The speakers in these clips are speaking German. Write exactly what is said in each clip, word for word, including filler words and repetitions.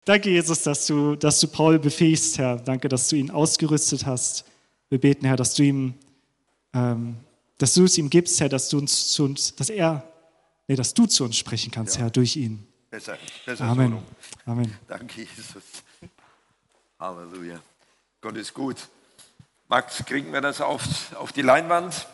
Danke, Jesus, dass du, dass du Paul befähigst, Herr. Danke, dass du ihn ausgerüstet hast. Wir beten, Herr, dass du ihm, ähm, dass du es ihm gibst, Herr, dass du uns zu uns, dass er, nee, dass du zu uns sprechen kannst, ja. Herr, durch ihn. Besser, besser Amen. So. Amen. Danke, Jesus. Halleluja. Gott ist gut. Max, kriegen wir das auf, auf die Leinwand?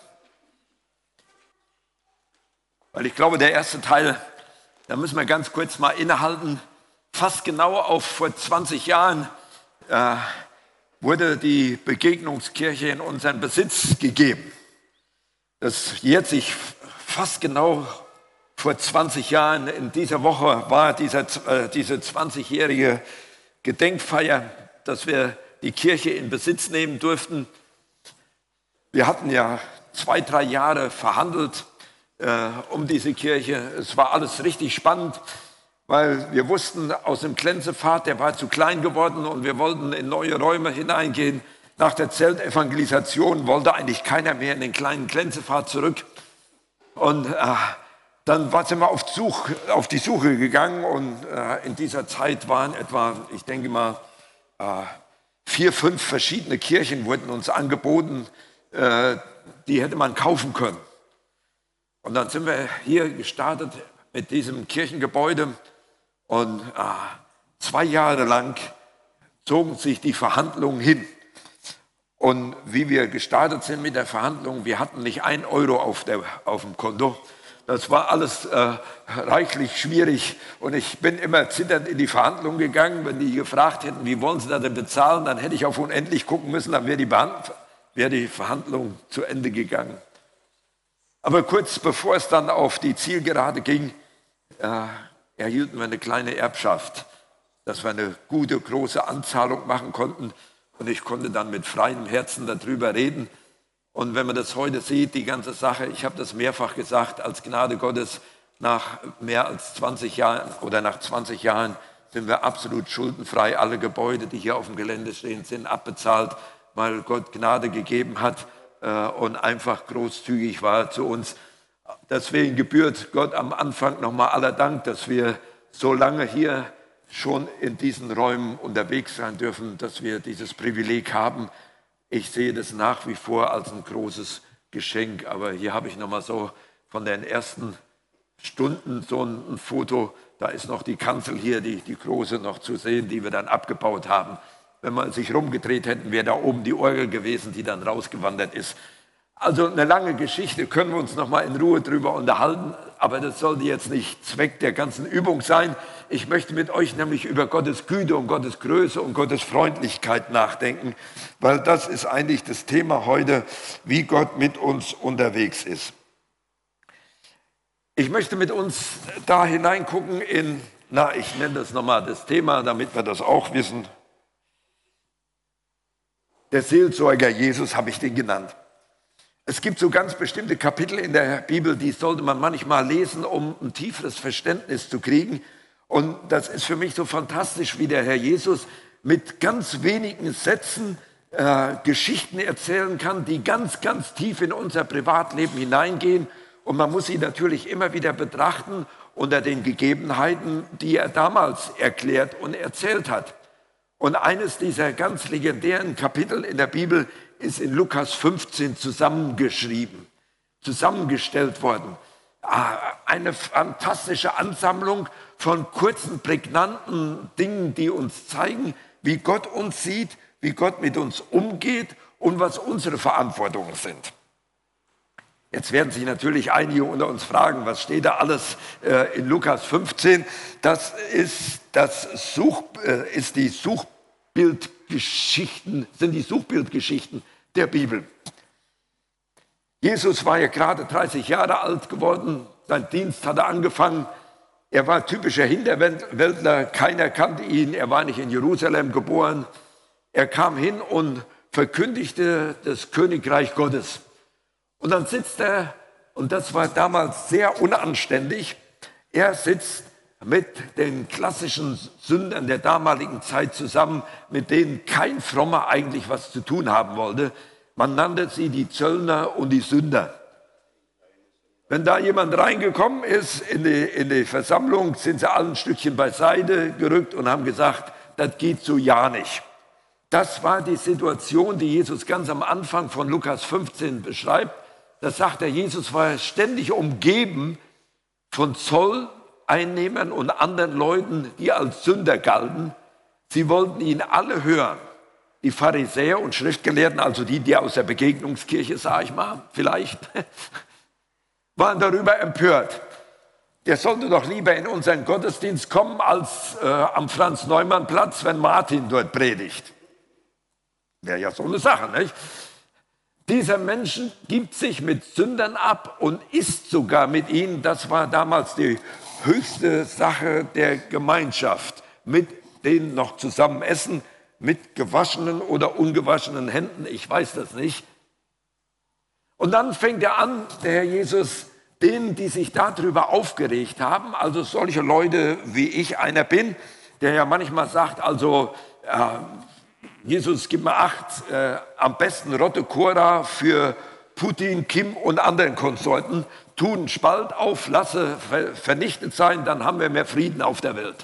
Weil ich glaube, der erste Teil, da müssen wir ganz kurz mal innehalten. Fast genau auf vor zwanzig Jahren äh, wurde die Begegnungskirche in unseren Besitz gegeben. Das jährt sich fast genau vor zwanzig Jahren. In dieser Woche war dieser, äh, diese zwanzigjährige Gedenkfeier, dass wir die Kirche in Besitz nehmen durften. Wir hatten ja zwei, drei Jahre verhandelt äh, um diese Kirche. Es war alles richtig spannend, weil wir wussten, aus dem Glänzepfad, der war zu klein geworden und wir wollten in neue Räume hineingehen. Nach der Zeltevangelisation wollte eigentlich keiner mehr in den kleinen Glänzepfad zurück. Und äh, dann sind wir auf, Such, auf die Suche gegangen und äh, in dieser Zeit waren etwa, ich denke mal, äh, vier, fünf verschiedene Kirchen wurden uns angeboten, äh, die hätte man kaufen können. Und dann sind wir hier gestartet mit diesem Kirchengebäude. Und äh, zwei Jahre lang zogen sich die Verhandlungen hin. Und wie wir gestartet sind mit der Verhandlung, wir hatten nicht ein Euro auf, der, auf dem Konto. Das war alles äh, reichlich schwierig. Und ich bin immer zitternd in die Verhandlungen gegangen. Wenn die gefragt hätten, wie wollen sie das denn bezahlen, dann hätte ich auf unendlich gucken müssen, dann wäre die, wär die Verhandlung zu Ende gegangen. Aber kurz bevor es dann auf die Zielgerade ging, äh, erhielten wir eine kleine Erbschaft, dass wir eine gute, große Anzahlung machen konnten. Und ich konnte dann mit freiem Herzen darüber reden. Und wenn man das heute sieht, die ganze Sache, ich habe das mehrfach gesagt, als Gnade Gottes, nach mehr als zwanzig Jahren oder nach zwanzig Jahren sind wir absolut schuldenfrei. Alle Gebäude, die hier auf dem Gelände stehen, sind abbezahlt, weil Gott Gnade gegeben hat äh, und einfach großzügig war zu uns. Deswegen gebührt Gott am Anfang nochmal aller Dank, dass wir so lange hier schon in diesen Räumen unterwegs sein dürfen, dass wir dieses Privileg haben. Ich sehe das nach wie vor als ein großes Geschenk. Aber hier habe ich nochmal so von den ersten Stunden so ein Foto. Da ist noch die Kanzel hier, die, die große noch zu sehen, die wir dann abgebaut haben. Wenn wir sich rumgedreht hätten, wäre da oben die Orgel gewesen, die dann rausgewandert ist. Also eine lange Geschichte, können wir uns noch mal in Ruhe drüber unterhalten, aber das sollte jetzt nicht Zweck der ganzen Übung sein. Ich möchte mit euch nämlich über Gottes Güte und Gottes Größe und Gottes Freundlichkeit nachdenken, weil das ist eigentlich das Thema heute, wie Gott mit uns unterwegs ist. Ich möchte mit uns da hineingucken in, na, ich nenne das nochmal das Thema, damit wir das auch wissen. Der Seelsorger Jesus habe ich den genannt. Es gibt so ganz bestimmte Kapitel in der Bibel, die sollte man manchmal lesen, um ein tieferes Verständnis zu kriegen. Und das ist für mich so fantastisch, wie der Herr Jesus mit ganz wenigen Sätzen äh, Geschichten erzählen kann, die ganz, ganz tief in unser Privatleben hineingehen. Und man muss sie natürlich immer wieder betrachten unter den Gegebenheiten, die er damals erklärt und erzählt hat. Und eines dieser ganz legendären Kapitel in der Bibel ist in Lukas fünfzehn zusammengeschrieben, zusammengestellt worden. Eine fantastische Ansammlung von kurzen, prägnanten Dingen, die uns zeigen, wie Gott uns sieht, wie Gott mit uns umgeht und was unsere Verantwortungen sind. Jetzt werden sich natürlich einige unter uns fragen, was steht da alles äh, in Lukas fünfzehn? Das ist, das Such, äh, ist die Suchbildgeschichten, sind die Suchbildgeschichten der Bibel. Jesus war ja gerade dreißig Jahre alt geworden, sein Dienst hatte angefangen. Er war typischer Hinterwäldler, keiner kannte ihn, er war nicht in Jerusalem geboren. Er kam hin und verkündigte das Königreich Gottes. Und dann sitzt er, und das war damals sehr unanständig, er sitzt mit den klassischen Sündern der damaligen Zeit zusammen, mit denen kein Frommer eigentlich was zu tun haben wollte. Man nannte sie die Zöllner und die Sünder. Wenn da jemand reingekommen ist in die, in die Versammlung, sind sie alle ein Stückchen beiseite gerückt und haben gesagt, das geht so ja nicht. Das war die Situation, die Jesus ganz am Anfang von Lukas fünfzehn beschreibt. Da sagt er, Jesus war ständig umgeben von Zolleinnehmern und anderen Leuten, die als Sünder galten. Sie wollten ihn alle hören. Die Pharisäer und Schriftgelehrten, also die, die aus der Begegnungskirche, sage ich mal, vielleicht, waren darüber empört. Der sollte doch lieber in unseren Gottesdienst kommen, als äh, am Franz-Neumann-Platz, wenn Martin dort predigt. Wäre ja so eine Sache, nicht? Dieser Mensch gibt sich mit Sündern ab und isst sogar mit ihnen. Das war damals die höchste Sache der Gemeinschaft. Mit denen noch zusammen essen, mit gewaschenen oder ungewaschenen Händen, ich weiß das nicht. Und dann fängt er an, der Herr Jesus, denen, die sich darüber aufgeregt haben, also solche Leute, wie ich einer bin, der ja manchmal sagt, also äh, Jesus, gib mir acht, äh, am besten Rotte Cora für Putin, Kim und anderen Konsorten, tun einen Spalt auf, lasse ver vernichtet sein, dann haben wir mehr Frieden auf der Welt.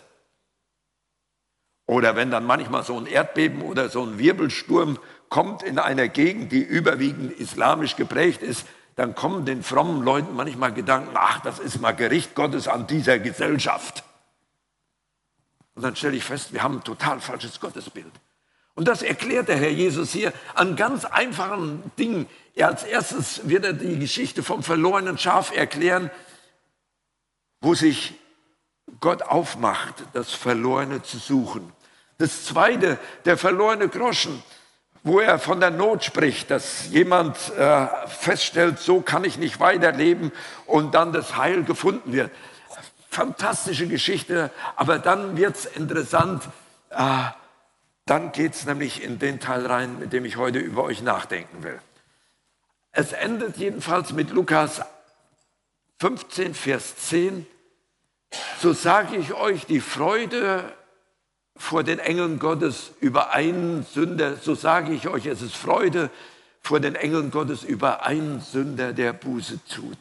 Oder wenn dann manchmal so ein Erdbeben oder so ein Wirbelsturm kommt in einer Gegend, die überwiegend islamisch geprägt ist, dann kommen den frommen Leuten manchmal Gedanken, ach, das ist mal Gericht Gottes an dieser Gesellschaft. Und dann stelle ich fest, wir haben ein total falsches Gottesbild. Und das erklärt der Herr Jesus hier an ganz einfachen Dingen. Er als erstes wird er die Geschichte vom verlorenen Schaf erklären, wo sich Gott aufmacht, das Verlorene zu suchen. Das Zweite, der verlorene Groschen, wo er von der Not spricht, dass jemand äh, feststellt, so kann ich nicht weiterleben und dann das Heil gefunden wird. Fantastische Geschichte, aber dann wird es interessant. Äh, dann geht es nämlich in den Teil rein, mit dem ich heute über euch nachdenken will. Es endet jedenfalls mit Lukas fünfzehn, Vers zehn. So sage ich euch, die Freude vor den Engeln Gottes über einen Sünder, so sage ich euch, es ist Freude vor den Engeln Gottes über einen Sünder, der Buße tut.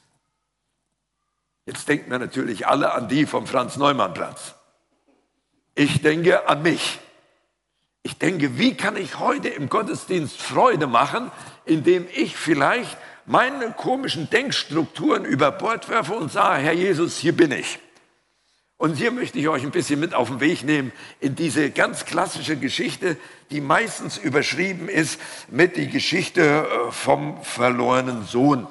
Jetzt denken wir natürlich alle an die vom Franz-Neumann-Platz. Ich denke an mich. Ich denke, wie kann ich heute im Gottesdienst Freude machen, indem ich vielleicht meine komischen Denkstrukturen über Bord werfe und sage, Herr Jesus, hier bin ich. Und hier möchte ich euch ein bisschen mit auf den Weg nehmen in diese ganz klassische Geschichte, die meistens überschrieben ist mit die Geschichte vom verlorenen Sohn.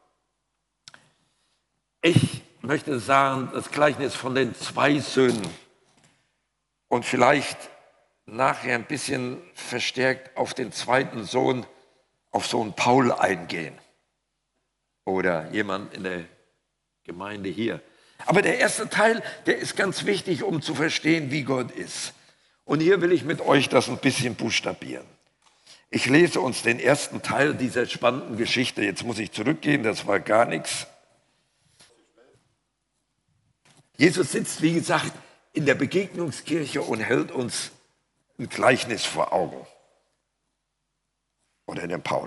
Ich möchte sagen, das Gleichnis von den zwei Söhnen und vielleicht nachher ein bisschen verstärkt auf den zweiten Sohn, auf Sohn Paul eingehen. Oder jemand in der Gemeinde hier. Aber der erste Teil, der ist ganz wichtig, um zu verstehen, wie Gott ist. Und hier will ich mit euch das ein bisschen buchstabieren. Ich lese uns den ersten Teil dieser spannenden Geschichte. Jetzt muss ich zurückgehen, das war gar nichts. Jesus sitzt, wie gesagt, in der Begegnungskirche und hält uns ein Gleichnis vor Augen. Oder dem Paul.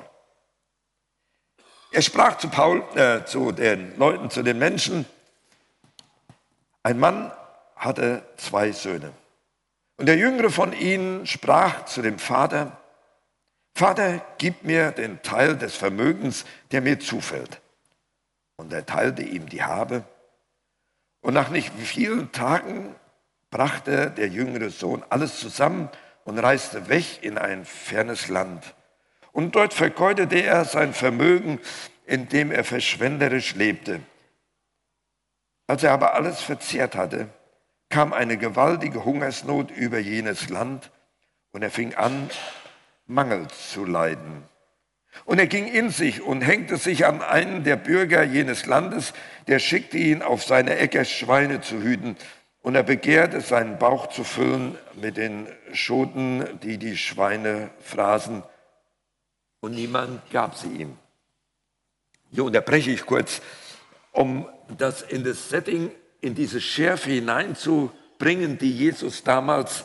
Er sprach zu Paul, äh, zu den Leuten, zu den Menschen. Ein Mann hatte zwei Söhne. Und der jüngere von ihnen sprach zu dem Vater, Vater, gib mir den Teil des Vermögens, der mir zufällt. Und er teilte ihm die Habe. Und nach nicht vielen Tagen brachte der jüngere Sohn alles zusammen und reiste weg in ein fernes Land. Und dort vergeudete er sein Vermögen, indem er verschwenderisch lebte. Als er aber alles verzehrt hatte, kam eine gewaltige Hungersnot über jenes Land und er fing an, Mangel zu leiden. Und er ging in sich und hängte sich an einen der Bürger jenes Landes, der schickte ihn auf seine Äcker Schweine zu hüten. Und er begehrte, seinen Bauch zu füllen mit den Schoten, die die Schweine fraßen. Und niemand gab sie ihm. Hier unterbreche ich kurz, um das in das Setting, in diese Schärfe hineinzubringen, die Jesus damals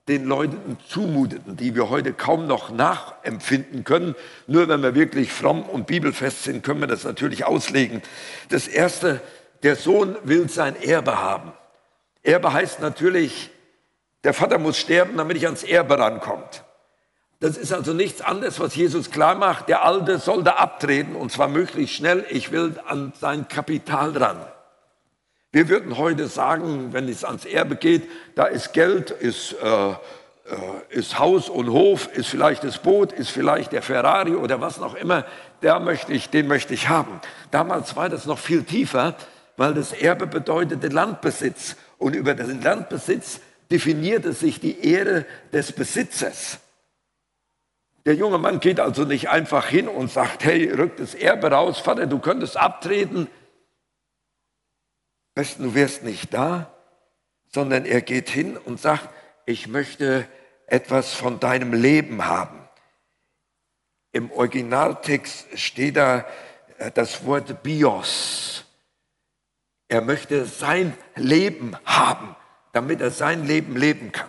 den Leuten zumuteten, die wir heute kaum noch nachempfinden können. Nur wenn wir wirklich fromm und bibelfest sind, können wir das natürlich auslegen. Das Erste, der Sohn will sein Erbe haben. Erbe heißt natürlich, der Vater muss sterben, damit ich ans Erbe rankommt. Das ist also nichts anderes, was Jesus klar macht. Der Alte soll da abtreten, und zwar möglichst schnell. Ich will an sein Kapital ran. Wir würden heute sagen, wenn es ans Erbe geht, da ist Geld, ist, äh, äh, ist Haus und Hof, ist vielleicht das Boot, ist vielleicht der Ferrari oder was noch immer, der möchte ich, den möchte ich haben. Damals war das noch viel tiefer, weil das Erbe bedeutete Landbesitz. Und über den Landbesitz definierte sich die Ehre des Besitzers. Der junge Mann geht also nicht einfach hin und sagt, hey, rück das Erbe raus, Vater, du könntest abtreten. Besten, du wärst nicht da, sondern er geht hin und sagt, ich möchte etwas von deinem Leben haben. Im Originaltext steht da das Wort Bios. Er möchte sein Leben haben, damit er sein Leben leben kann.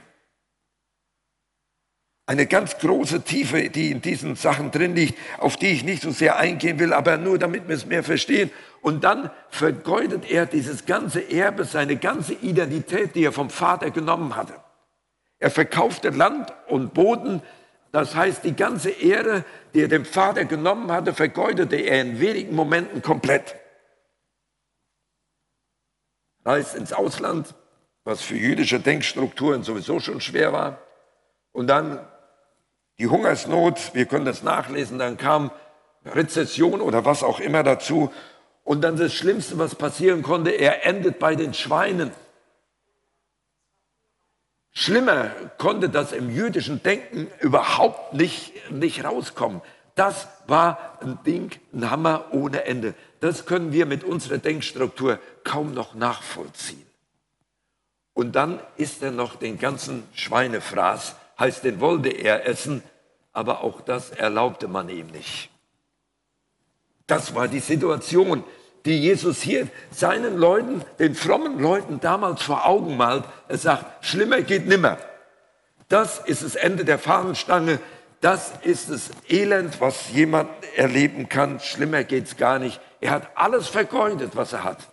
Eine ganz große Tiefe, die in diesen Sachen drin liegt, auf die ich nicht so sehr eingehen will, aber nur damit wir es mehr verstehen. Und dann vergeudet er dieses ganze Erbe, seine ganze Identität, die er vom Vater genommen hatte. Er verkaufte Land und Boden, das heißt, die ganze Ehre, die er dem Vater genommen hatte, vergeudete er in wenigen Momenten komplett. Reist ins Ausland, was für jüdische Denkstrukturen sowieso schon schwer war. Und dann die Hungersnot, wir können das nachlesen, dann kam Rezession oder was auch immer dazu. Und dann das Schlimmste, was passieren konnte, er endet bei den Schweinen. Schlimmer konnte das im jüdischen Denken überhaupt nicht, nicht rauskommen. Das war ein Ding, ein Hammer ohne Ende. Das können wir mit unserer Denkstruktur kaum noch nachvollziehen. Und dann isst er noch den ganzen Schweinefraß, heißt, den wollte er essen, aber auch das erlaubte man ihm nicht. Das war die Situation, die Jesus hier seinen Leuten, den frommen Leuten damals vor Augen malt. Er sagt, schlimmer geht nimmer. Das ist das Ende der Fahnenstange. Das ist das Elend, was jemand erleben kann. Schlimmer geht's gar nicht. Er hat alles vergeudet, was er hat.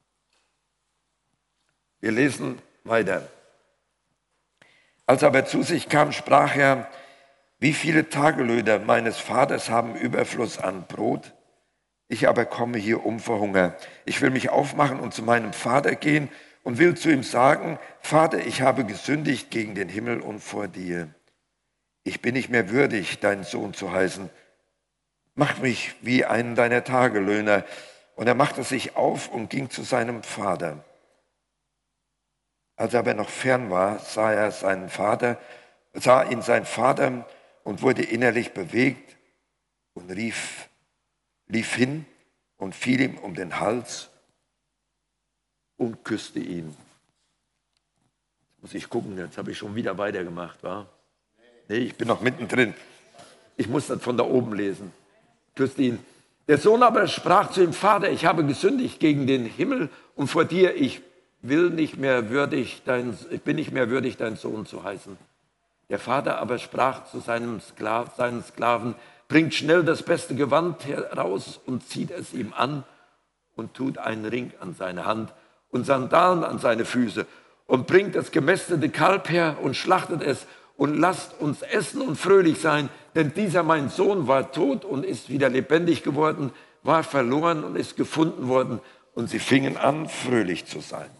Wir lesen weiter. Als er aber zu sich kam, sprach er, wie viele Tagelöhner meines Vaters haben Überfluss an Brot? Ich aber komme hier um vor Hunger. Ich will mich aufmachen und zu meinem Vater gehen und will zu ihm sagen, Vater, ich habe gesündigt gegen den Himmel und vor dir. Ich bin nicht mehr würdig, deinen Sohn zu heißen. Mach mich wie einen deiner Tagelöhner. Und er machte sich auf und ging zu seinem Vater. Als er aber noch fern war, sah er seinen Vater, sah ihn sein Vater und wurde innerlich bewegt und rief, lief hin und fiel ihm um den Hals und küsste ihn. Jetzt muss ich gucken, jetzt habe ich schon wieder weitergemacht, wa? Nee, ich bin noch mittendrin. Ich muss das von da oben lesen. Küsste ihn. Der Sohn aber sprach zu ihm, Vater, ich habe gesündigt gegen den Himmel und vor dir, ich will nicht mehr würdig dein, ich bin nicht mehr würdig, dein Sohn zu heißen. Der Vater aber sprach zu seinem Sklaven, seinen Sklaven, bringt schnell das beste Gewand heraus und zieht es ihm an und tut einen Ring an seine Hand und Sandalen an seine Füße und bringt das gemästete Kalb her und schlachtet es und lasst uns essen und fröhlich sein, denn dieser mein Sohn war tot und ist wieder lebendig geworden, war verloren und ist gefunden worden. Und sie fingen an, fröhlich zu sein.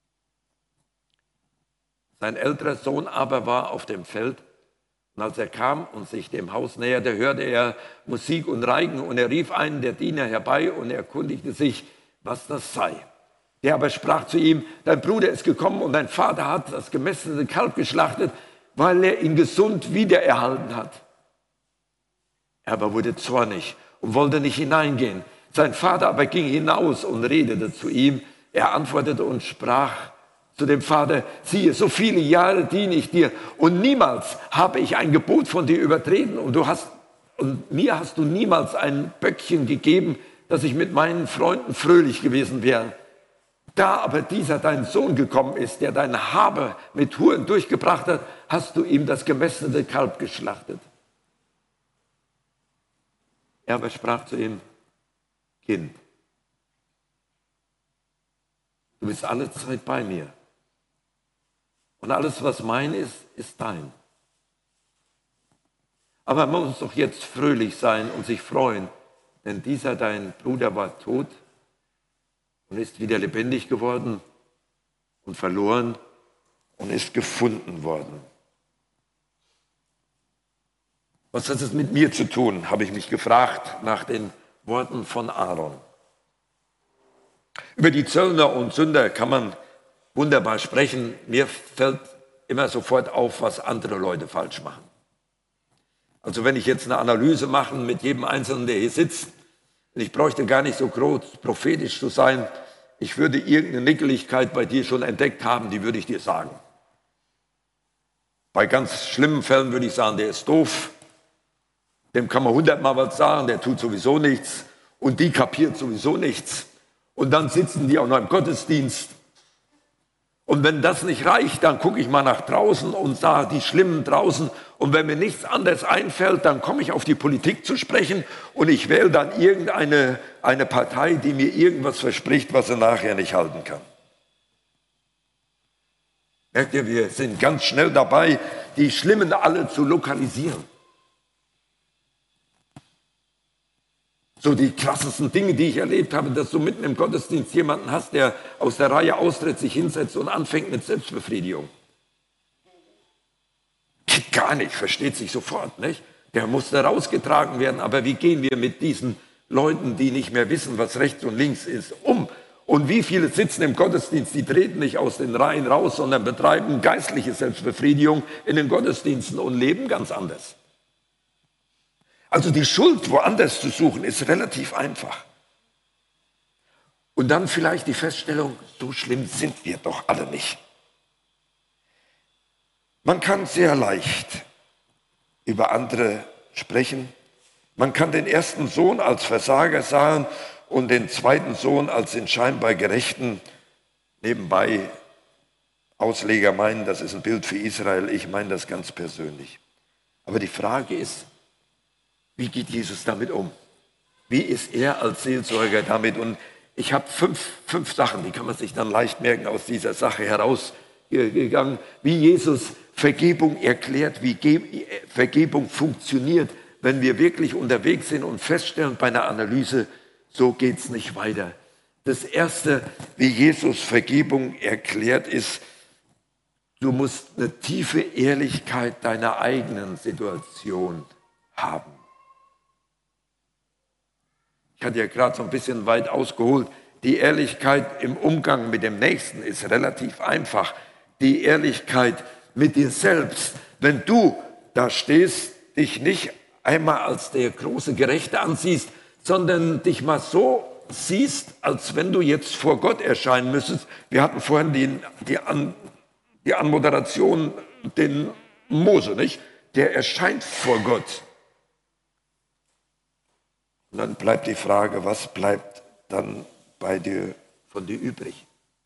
Sein älterer Sohn aber war auf dem Feld. Und als er kam und sich dem Haus näherte, hörte er Musik und Reigen. Und er rief einen der Diener herbei und erkundigte sich, was das sei. Der aber sprach zu ihm, dein Bruder ist gekommen und dein Vater hat das gemästete Kalb geschlachtet, weil er ihn gesund wiedererhalten hat. Er aber wurde zornig und wollte nicht hineingehen. Sein Vater aber ging hinaus und redete zu ihm. Er antwortete und sprach zu dem Vater, siehe, so viele Jahre diene ich dir und niemals habe ich ein Gebot von dir übertreten und du hast und mir hast du niemals ein Böckchen gegeben, dass ich mit meinen Freunden fröhlich gewesen wäre. Da aber dieser dein Sohn gekommen ist, der deine Habe mit Huren durchgebracht hat, hast du ihm das gemästete Kalb geschlachtet. Er aber sprach zu ihm, Kind, du bist alle Zeit bei mir. Und alles, was mein ist, ist dein. Aber man muss doch jetzt fröhlich sein und sich freuen, denn dieser dein Bruder war tot und ist wieder lebendig geworden und verloren und ist gefunden worden. Was hat es mit mir zu tun, habe ich mich gefragt nach den Worten von Aaron. Über die Zöllner und Sünder kann man wunderbar sprechen. Mir fällt immer sofort auf, was andere Leute falsch machen. Also wenn ich jetzt eine Analyse mache mit jedem Einzelnen, der hier sitzt, ich bräuchte gar nicht so groß prophetisch zu sein, ich würde irgendeine Nickeligkeit bei dir schon entdeckt haben, die würde ich dir sagen. Bei ganz schlimmen Fällen würde ich sagen, der ist doof, dem kann man hundertmal was sagen, der tut sowieso nichts und die kapiert sowieso nichts. Und dann sitzen die auch noch im Gottesdienst. Und wenn das nicht reicht, dann gucke ich mal nach draußen und sah die Schlimmen draußen. Und wenn mir nichts anderes einfällt, dann komme ich auf die Politik zu sprechen und ich wähle dann irgendeine eine Partei, die mir irgendwas verspricht, was er nachher nicht halten kann. Merkt ihr, wir sind ganz schnell dabei, die Schlimmen alle zu lokalisieren. So die krassesten Dinge, die ich erlebt habe, dass du mitten im Gottesdienst jemanden hast, der aus der Reihe austritt, sich hinsetzt und anfängt mit Selbstbefriedigung. Geht gar nicht, versteht sich sofort, nicht? Der muss da rausgetragen werden, aber wie gehen wir mit diesen Leuten, die nicht mehr wissen, was rechts und links ist, um? Und wie viele sitzen im Gottesdienst, die treten nicht aus den Reihen raus, sondern betreiben geistliche Selbstbefriedigung in den Gottesdiensten und leben ganz anders. Also die Schuld woanders zu suchen, ist relativ einfach. Und dann vielleicht die Feststellung, so schlimm sind wir doch alle nicht. Man kann sehr leicht über andere sprechen. Man kann den ersten Sohn als Versager sagen und den zweiten Sohn als den scheinbar Gerechten. Nebenbei, Ausleger meinen, das ist ein Bild für Israel. Ich meine das ganz persönlich. Aber die Frage ist, wie geht Jesus damit um? Wie ist er als Seelsorger damit? Und ich habe fünf, fünf Sachen, die kann man sich dann leicht merken, aus dieser Sache herausgegangen. Wie Jesus Vergebung erklärt, wie Vergebung funktioniert, wenn wir wirklich unterwegs sind und feststellen bei einer Analyse, so geht es nicht weiter. Das Erste, wie Jesus Vergebung erklärt, ist, du musst eine tiefe Ehrlichkeit deiner eigenen Situation haben. Ich hatte ja gerade so ein bisschen weit ausgeholt. Die Ehrlichkeit im Umgang mit dem Nächsten ist relativ einfach. Die Ehrlichkeit mit dir selbst. Wenn du da stehst, dich nicht einmal als der große Gerechte ansiehst, sondern dich mal so siehst, als wenn du jetzt vor Gott erscheinen müsstest. Wir hatten vorhin die, die, An, die Anmoderation, den Mose, nicht? Der erscheint vor Gott. Und dann bleibt die Frage, was bleibt dann bei dir, von dir übrig?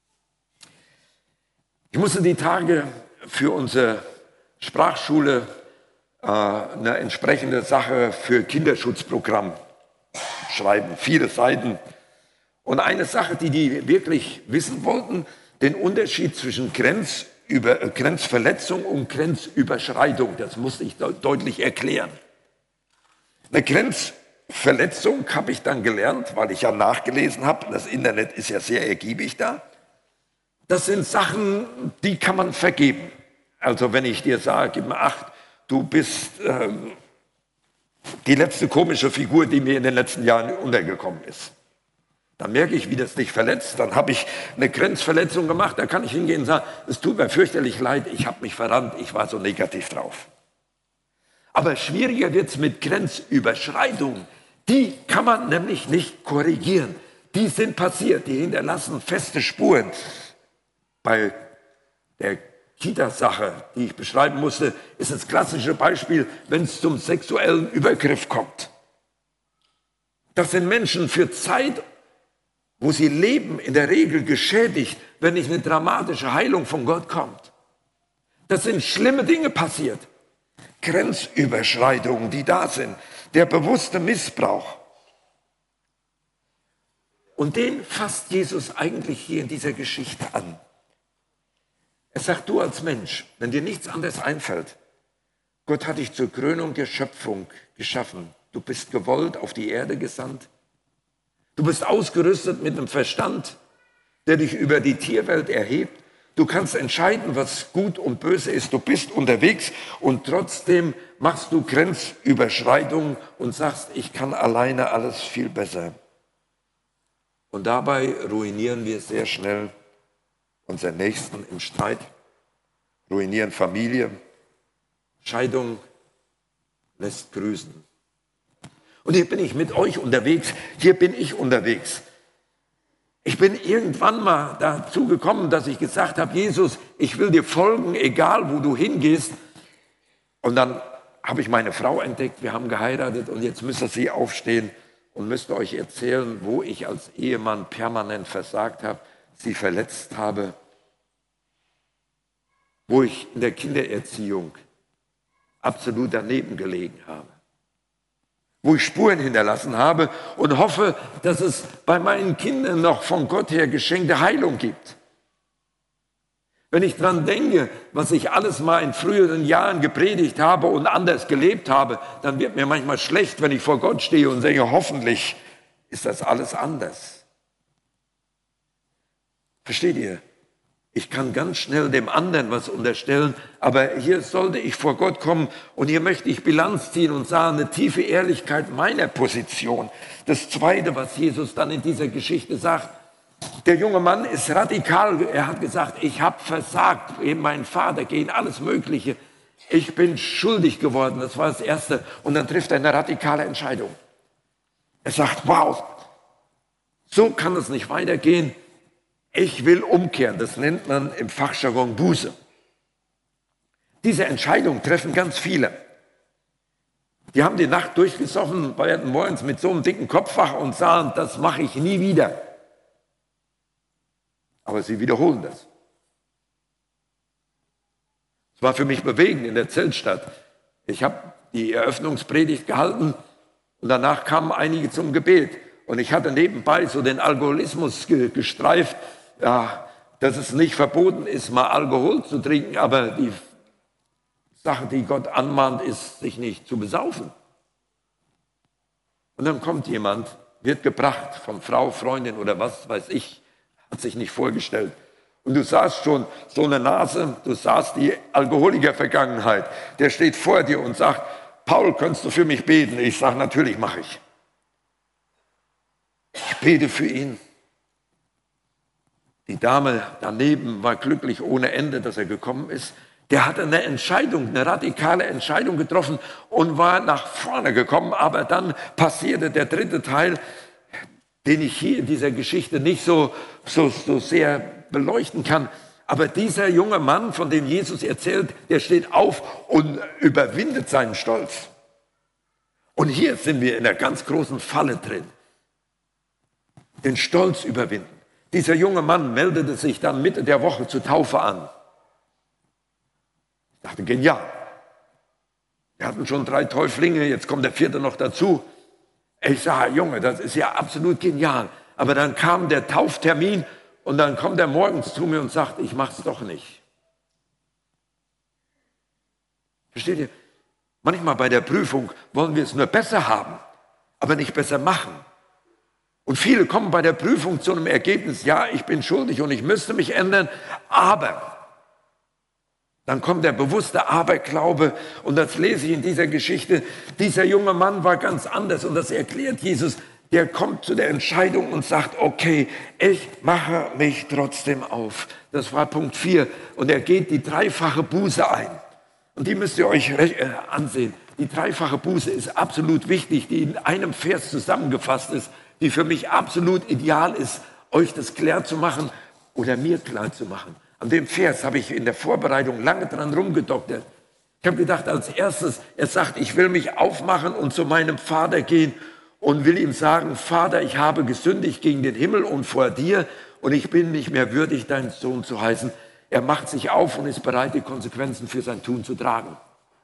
Ich musste die Tage für unsere Sprachschule äh, eine entsprechende Sache für Kinderschutzprogramm schreiben, viele Seiten. Und eine Sache, die die wirklich wissen wollten, den Unterschied zwischen Grenzüber, äh, Grenzverletzung und Grenzüberschreitung, das musste ich de- deutlich erklären. Eine Grenzüberschreitung Verletzung habe ich dann gelernt, weil ich ja nachgelesen habe. Das Internet ist ja sehr ergiebig da. Das sind Sachen, die kann man vergeben. Also wenn ich dir sage, gib mir acht, du bist ähm, die letzte komische Figur, die mir in den letzten Jahren untergekommen ist. Dann merke ich, wie das dich verletzt. Dann habe ich eine Grenzverletzung gemacht. Dann kann ich hingehen und sagen, es tut mir fürchterlich leid, ich habe mich verrannt, ich war so negativ drauf. Aber schwieriger wird es mit Grenzüberschreitungen. Die kann man nämlich nicht korrigieren. Die sind passiert, die hinterlassen feste Spuren. Bei der Kita-Sache, die ich beschreiben musste, ist das klassische Beispiel, wenn es zum sexuellen Übergriff kommt. Das sind Menschen für Zeit, wo sie leben, in der Regel geschädigt, wenn nicht eine dramatische Heilung von Gott kommt. Das sind schlimme Dinge passiert. Grenzüberschreitungen, die da sind. Der bewusste Missbrauch. Und den fasst Jesus eigentlich hier in dieser Geschichte an. Er sagt, du als Mensch, wenn dir nichts anderes einfällt, Gott hat dich zur Krönung der Schöpfung geschaffen. Du bist gewollt auf die Erde gesandt. Du bist ausgerüstet mit einem Verstand, der dich über die Tierwelt erhebt. Du kannst entscheiden, was gut und böse ist. Du bist unterwegs und trotzdem machst du Grenzüberschreitungen und sagst, ich kann alleine alles viel besser. Und dabei ruinieren wir sehr schnell unseren Nächsten im Streit, ruinieren Familie. Scheidung lässt grüßen. Und hier bin ich mit euch unterwegs, hier bin ich unterwegs. Ich bin irgendwann mal dazu gekommen, dass ich gesagt habe, Jesus, ich will dir folgen, egal wo du hingehst. Und dann habe ich meine Frau entdeckt, wir haben geheiratet und jetzt müsste sie aufstehen und müsste euch erzählen, wo ich als Ehemann permanent versagt habe, sie verletzt habe, wo ich in der Kindererziehung absolut daneben gelegen habe, wo ich Spuren hinterlassen habe und hoffe, dass es bei meinen Kindern noch von Gott her geschenkte Heilung gibt. Wenn ich dran denke, was ich alles mal in früheren Jahren gepredigt habe und anders gelebt habe, dann wird mir manchmal schlecht, wenn ich vor Gott stehe und denke, hoffentlich ist das alles anders. Versteht ihr? Ich kann ganz schnell dem anderen was unterstellen, aber hier sollte ich vor Gott kommen und hier möchte ich Bilanz ziehen und sagen, eine tiefe Ehrlichkeit meiner Position. Das Zweite, was Jesus dann in dieser Geschichte sagt, der junge Mann ist radikal, er hat gesagt, ich habe versagt, eben mein Vater gehen, alles Mögliche. Ich bin schuldig geworden, das war das Erste. Und dann trifft er eine radikale Entscheidung. Er sagt, wow, so kann es nicht weitergehen. Ich will umkehren, das nennt man im Fachjargon Buße. Diese Entscheidung treffen ganz viele. Die haben die Nacht durchgesoffen, werden morgens mit so einem dicken Kopf wach und sagen, das mache ich nie wieder. Aber sie wiederholen das. Es war für mich bewegend in der Zeltstadt. Ich habe die Eröffnungspredigt gehalten und danach kamen einige zum Gebet. Und ich hatte nebenbei so den Alkoholismus ge- gestreift, ja, dass es nicht verboten ist, mal Alkohol zu trinken, aber die Sache, die Gott anmahnt, ist, sich nicht zu besaufen. Und dann kommt jemand, wird gebracht von Frau, Freundin oder was weiß ich, hat sich nicht vorgestellt. Und du sahst schon so eine Nase, du sahst die Alkoholiker-Vergangenheit. Der steht vor dir und sagt, Paul, kannst du für mich beten? Ich sage, natürlich mache ich. Ich bete für ihn. Die Dame daneben war glücklich ohne Ende, dass er gekommen ist. Der hatte eine Entscheidung, eine radikale Entscheidung getroffen und war nach vorne gekommen. Aber dann passierte der dritte Teil, den ich hier in dieser Geschichte nicht so, so, so sehr beleuchten kann. Aber dieser junge Mann, von dem Jesus erzählt, der steht auf und überwindet seinen Stolz. Und hier sind wir in einer ganz großen Falle drin. Den Stolz überwinden. Dieser junge Mann meldete sich dann Mitte der Woche zur Taufe an. Ich dachte, genial. Wir hatten schon drei Täuflinge, jetzt kommt der vierte noch dazu. Ich sage, Junge, das ist ja absolut genial. Aber dann kam der Tauftermin und dann kommt er morgens zu mir und sagt, ich mache es doch nicht. Versteht ihr? Manchmal bei der Prüfung wollen wir es nur besser haben, aber nicht besser machen. Und viele kommen bei der Prüfung zu einem Ergebnis, ja, ich bin schuldig und ich müsste mich ändern, aber dann kommt der bewusste Aberglaube und das lese ich in dieser Geschichte. Dieser junge Mann war ganz anders und das erklärt Jesus. Der kommt zu der Entscheidung und sagt, okay, ich mache mich trotzdem auf. Das war Punkt vier. Und er geht die dreifache Buße ein. Und die müsst ihr euch ansehen. Die dreifache Buße ist absolut wichtig, die in einem Vers zusammengefasst ist, die für mich absolut ideal ist, euch das klar zu machen oder mir klar zu machen. An dem Vers habe ich in der Vorbereitung lange dran rumgedoktert. Ich habe gedacht, als erstes, er sagt, ich will mich aufmachen und zu meinem Vater gehen und will ihm sagen, Vater, ich habe gesündigt gegen den Himmel und vor dir und ich bin nicht mehr würdig, dein Sohn zu heißen. Er macht sich auf und ist bereit, die Konsequenzen für sein Tun zu tragen.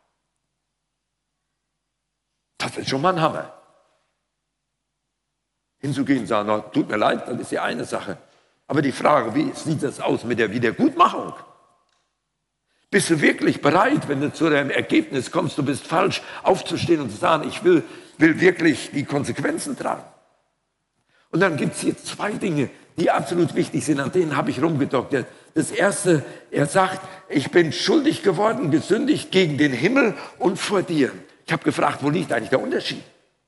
Das ist schon mal ein Hammer. Hinzugehen und sagen, na, tut mir leid, das ist die eine Sache. Aber die Frage, wie sieht das aus mit der Wiedergutmachung? Bist du wirklich bereit, wenn du zu dem Ergebnis kommst, du bist falsch, aufzustehen und zu sagen, ich will, will wirklich die Konsequenzen tragen? Und dann gibt es hier zwei Dinge, die absolut wichtig sind, an denen habe ich rumgedoktert. Das erste, er sagt, ich bin schuldig geworden, gesündigt gegen den Himmel und vor dir. Ich habe gefragt, wo liegt eigentlich der Unterschied?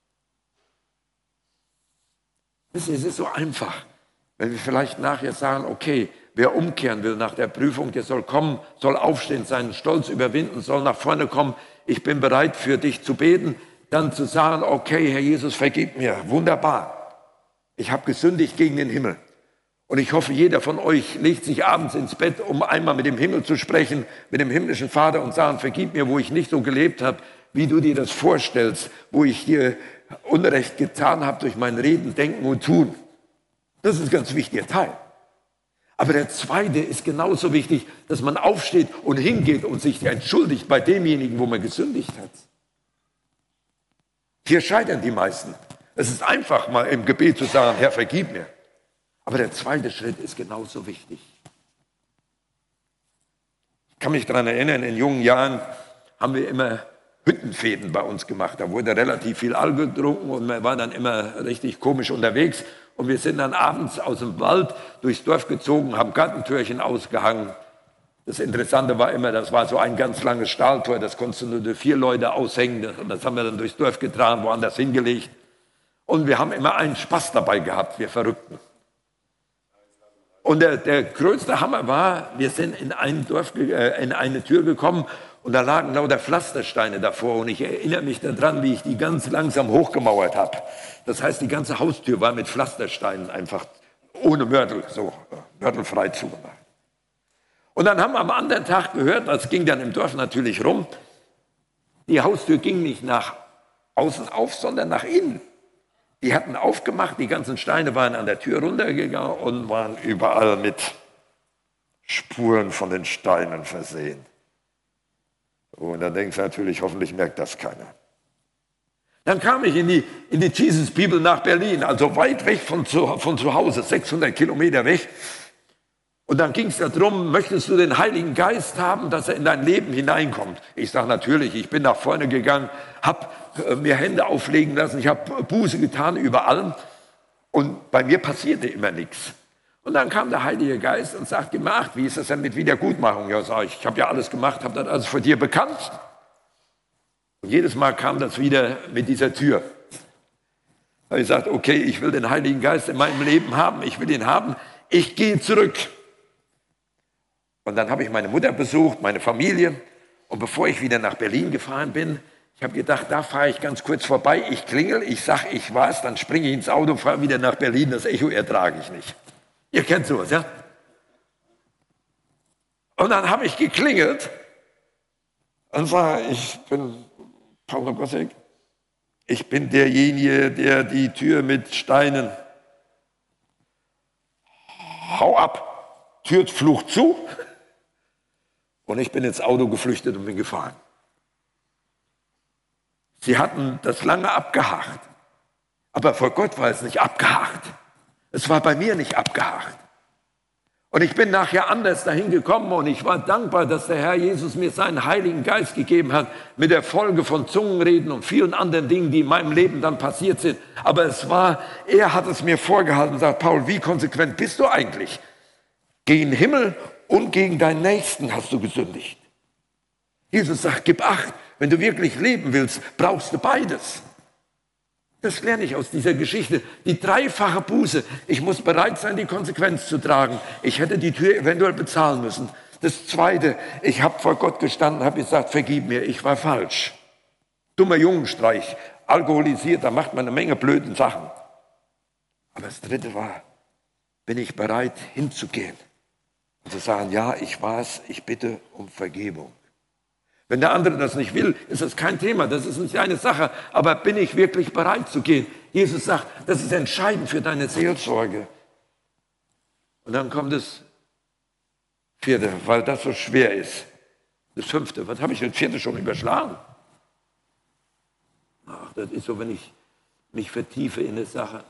Es ist so einfach, wenn wir vielleicht nachher sagen, okay, wer umkehren will nach der Prüfung, der soll kommen, soll aufstehen, seinen Stolz überwinden, soll nach vorne kommen, ich bin bereit für dich zu beten, dann zu sagen, okay, Herr Jesus, vergib mir, wunderbar, ich habe gesündigt gegen den Himmel. Und ich hoffe, jeder von euch legt sich abends ins Bett, um einmal mit dem Himmel zu sprechen, mit dem himmlischen Vater und sagen, vergib mir, wo ich nicht so gelebt habe, wie du dir das vorstellst, wo ich dir Unrecht getan habe durch mein Reden, Denken und Tun. Das ist ein ganz wichtiger Teil. Aber der zweite ist genauso wichtig, dass man aufsteht und hingeht und sich entschuldigt bei demjenigen, wo man gesündigt hat. Hier scheitern die meisten. Es ist einfach, mal im Gebet zu sagen, Herr, vergib mir. Aber der zweite Schritt ist genauso wichtig. Ich kann mich daran erinnern, in jungen Jahren haben wir immer Hüttenfäden bei uns gemacht. Da wurde relativ viel Alkohol getrunken und man war dann immer richtig komisch unterwegs. Und wir sind dann abends aus dem Wald durchs Dorf gezogen, haben Gartentürchen ausgehangen. Das Interessante war immer, das war so ein ganz langes Stahltor, das konntest du nur durch vier Leute aushängen. Und das haben wir dann durchs Dorf getragen, woanders hingelegt. Und wir haben immer einen Spaß dabei gehabt, wir Verrückten. Und der, der größte Hammer war, wir sind in, ein Dorf, äh, in eine Tür gekommen und da lagen lauter Pflastersteine davor. Und ich erinnere mich daran, wie ich die ganz langsam hochgemauert habe. Das heißt, die ganze Haustür war mit Pflastersteinen einfach ohne Mörtel, so mörtelfrei zugemacht. Und dann haben wir am anderen Tag gehört, das ging dann im Dorf natürlich rum, die Haustür ging nicht nach außen auf, sondern nach innen. Die hatten aufgemacht, die ganzen Steine waren an der Tür runtergegangen und waren überall mit Spuren von den Steinen versehen. Und dann denkst du natürlich, hoffentlich merkt das keiner. Dann kam ich in die, in die Jesus Bibel nach Berlin, also weit weg von zu, von zu Hause, sechshundert Kilometer weg. Und dann ging es darum, möchtest du den Heiligen Geist haben, dass er in dein Leben hineinkommt? Ich sage natürlich, ich bin nach vorne gegangen, habe äh, mir Hände auflegen lassen, ich habe Buße getan über allem und bei mir passierte immer nichts. Und dann kam der Heilige Geist und sagte mir, ach, wie ist das denn mit Wiedergutmachung? Ja, sag ich, ich habe ja alles gemacht, habe das alles vor dir bekannt. Und jedes Mal kam das wieder mit dieser Tür. Da habe ich gesagt, okay, ich will den Heiligen Geist in meinem Leben haben, ich will ihn haben, ich gehe zurück. Und dann habe ich meine Mutter besucht, meine Familie. Und bevor ich wieder nach Berlin gefahren bin, ich habe gedacht, da fahre ich ganz kurz vorbei, ich klingel, ich sage, ich war's, dann springe ich ins Auto, fahre wieder nach Berlin, das Echo ertrage ich nicht. Ihr kennt sowas, ja? Und dann habe ich geklingelt und sage, ich bin Paul Gossek, ich bin derjenige, der die Tür mit Steinen, hau ab, Türfluch zu. Und ich bin ins Auto geflüchtet und bin gefahren. Sie hatten das lange abgehakt. Aber vor Gott war es nicht abgehakt. Es war bei mir nicht abgehakt. Und ich bin nachher anders dahin gekommen und ich war dankbar, dass der Herr Jesus mir seinen Heiligen Geist gegeben hat, mit der Folge von Zungenreden und vielen anderen Dingen, die in meinem Leben dann passiert sind. Aber es war, er hat es mir vorgehalten und sagt, Paul, wie konsequent bist du eigentlich? Gegen den Himmel und gegen deinen Nächsten hast du gesündigt. Jesus sagt, gib acht, wenn du wirklich leben willst, brauchst du beides. Das lerne ich aus dieser Geschichte. Die dreifache Buße. Ich muss bereit sein, die Konsequenz zu tragen. Ich hätte die Tür eventuell bezahlen müssen. Das Zweite, ich habe vor Gott gestanden, habe gesagt, vergib mir, ich war falsch. Dummer Jungenstreich, alkoholisiert, da macht man eine Menge blöden Sachen. Aber das Dritte war, bin ich bereit hinzugehen und zu sagen, ja, ich war's, ich bitte um Vergebung. Wenn der andere das nicht will, ist das kein Thema, das ist nicht eine Sache. Aber bin ich wirklich bereit zu gehen? Jesus sagt, das ist entscheidend für deine Seelsorge. Und dann kommt das vierte, weil das so schwer ist. Das fünfte, was habe ich das vierte schon überschlagen? Ach, das ist so, wenn ich mich vertiefe in eine Sache.